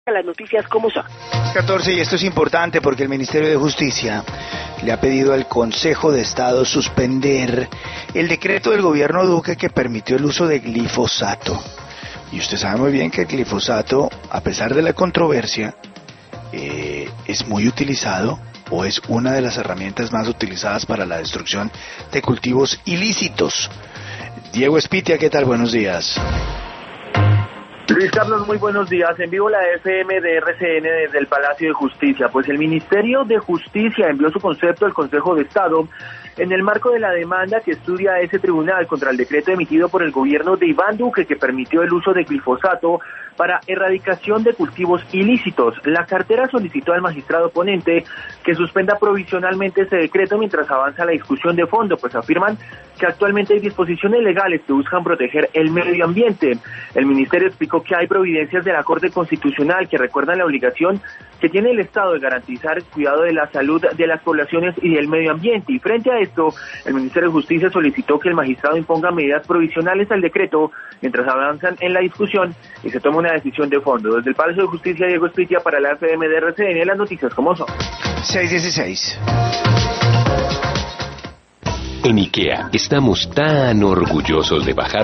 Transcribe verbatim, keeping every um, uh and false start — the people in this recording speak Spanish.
Las noticias como son. catorce, y esto es importante porque el Ministerio de Justicia le ha pedido al Consejo de Estado suspender el decreto del gobierno Duque que permitió el uso de glifosato. Y usted sabe muy bien que el glifosato, a pesar de la controversia, eh, es muy utilizado o es una de las herramientas más utilizadas para la destrucción de cultivos ilícitos. Diego Espitia, ¿qué tal? Buenos días. Luis Carlos, muy buenos días. En vivo la F M de R C N desde el Palacio de Justicia. Pues el Ministerio de Justicia envió su concepto al Consejo de Estado en el marco de la demanda que estudia ese tribunal contra el decreto emitido por el gobierno de Iván Duque que permitió el uso de glifosato para erradicación de cultivos ilícitos. La cartera solicitó al magistrado ponente que suspenda provisionalmente ese decreto mientras avanza la discusión de fondo, pues afirman que actualmente hay disposiciones legales que buscan proteger el medio ambiente. El ministerio explicó que hay providencias de la Corte Constitucional que recuerdan la obligación que tiene el Estado de garantizar el cuidado de la salud de las poblaciones y del medio ambiente. Y frente a esto, el Ministerio de Justicia solicitó que el magistrado imponga medidas provisionales al decreto mientras avanzan en la discusión y se toma una decisión de fondo. Desde el Palacio de Justicia, Diego Espitia para la F M de R C N, las noticias como son. seis dieciséis. En IKEA estamos tan orgullosos de bajar